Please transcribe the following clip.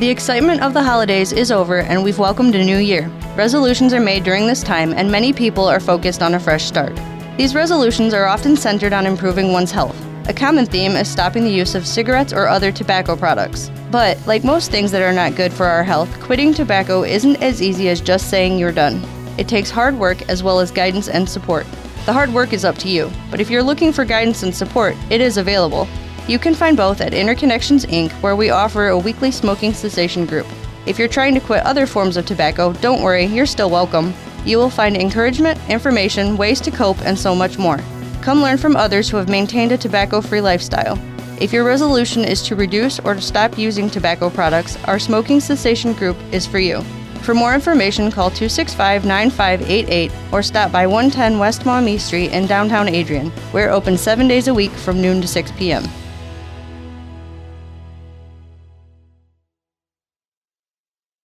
The excitement of the holidays is over and we've welcomed a new year. Resolutions are made during this time and many people are focused on a fresh start. These resolutions are often centered on improving one's health. A common theme is stopping the use of cigarettes or other tobacco products. But, like most things that are not good for our health, quitting tobacco isn't as easy as just saying you're done. It takes hard work as well as guidance and support. The hard work is up to you, but if you're looking for guidance and support, it is available. You can find both at Interconnections Inc., where we offer a weekly smoking cessation group. If you're trying to quit other forms of tobacco, don't worry, you're still welcome. You will find encouragement, information, ways to cope, and so much more. Come learn from others who have maintained a tobacco-free lifestyle. If your resolution is to reduce or to stop using tobacco products, our smoking cessation group is for you. For more information, call 265-9588 or stop by 110 West Maumee Street in downtown Adrian. We're open 7 days a week from noon to 6 p.m.